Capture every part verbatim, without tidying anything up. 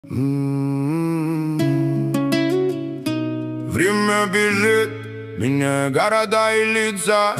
Время бежит, меняя города и лица,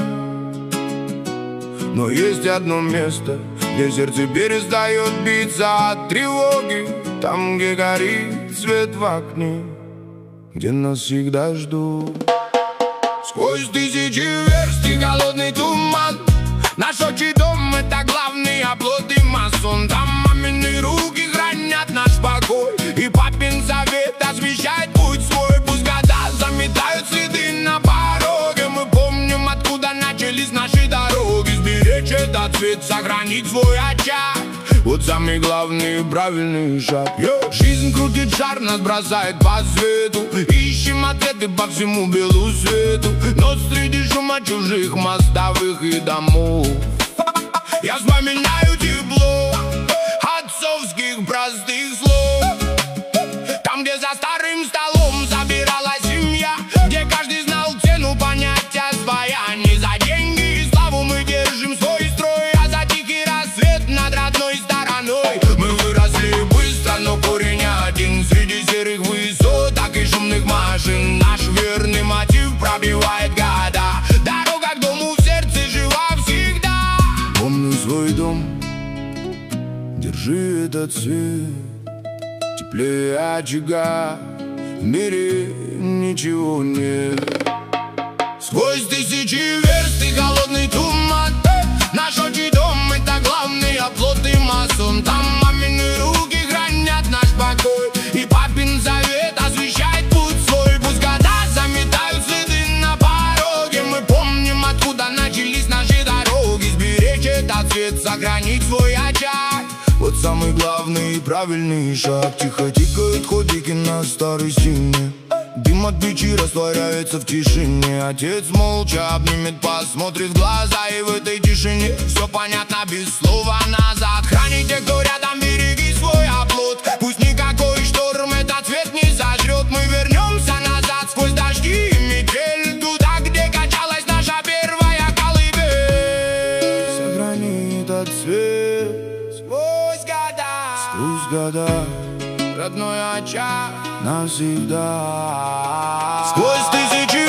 но есть одно место, где сердце перестает биться от тревоги. Там, где горит свет в окне, где нас всегда ждут. Сквозь тысячи верст и голодный туман, наш отчий дом — это главный оплот и масон. Там мамины руки хранят наш покой, и папин совет освещает путь свой. Пусть года заметают следы на пороге, мы помним, откуда начались наши дороги. Сберечь этот цвет, сохранить свой очаг — вот самый главный и правильный шаг. Йо! Жизнь крутит шар, нас бросает по свету, ищем ответы по всему белу свету. Но среди шума чужих мостовых и домов я вспоминаю тепло отцовских простых слов. Там, где за старым столом собиралась семья, где каждый знал цену понятия своя. Не за деньги и славу мы держим свой строй, а за тихий рассвет над родной стороной. Мы выросли быстро, но корень один. Среди серых высот, так и шумных машин, наш верный мотив пробивает года. Дорога к дому в сердце жива всегда. Помню свой дом, держи этот свет, теплее очага, в мире ничего нет. Сквозь тысячи верст и голодный туман, наш отчий дом — это главный оплот и масон. Там мамины руки хранят наш покой, и папин завет освещает путь свой. Пусть года заметают следы на пороге, мы помним, откуда начались наши дороги. Сберечь этот цвет, сохранить свой очаг — вот самый главный и правильный шаг. Тихо тикают ходики на старой стене, дым от печи растворяется в тишине. Отец молча обнимет, посмотрит в глаза, и в этой тишине все понятно без слова назад. Храни тех, кто рядом, береги свой оплот. Пусть никакой шторм этот цвет не сожрет. Мы вернемся назад сквозь дожди и метель, туда, где качалась наша первая колыбель. Сохрани этот цвет сквозь года, сквозь года, родной очаг навсегда. Сквозь тысячи